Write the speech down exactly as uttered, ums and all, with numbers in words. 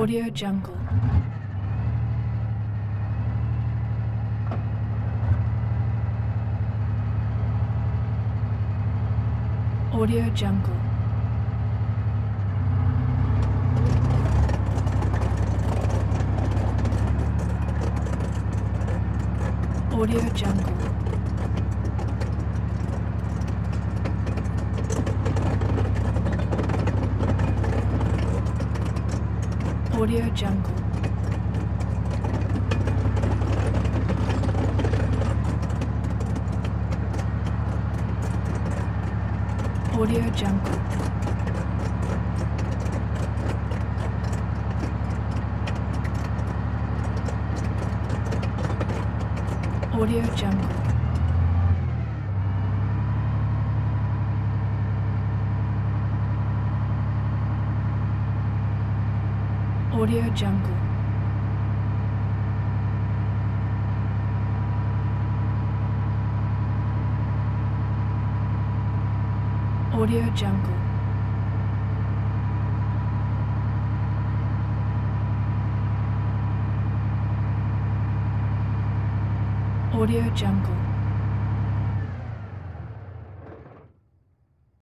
Audio Jungle. Audio Jungle. Audio Jungle. Audio Jungle. Audio Jungle. Audio Jungle. Audio Jungle. Audio Jungle. Audio Jungle.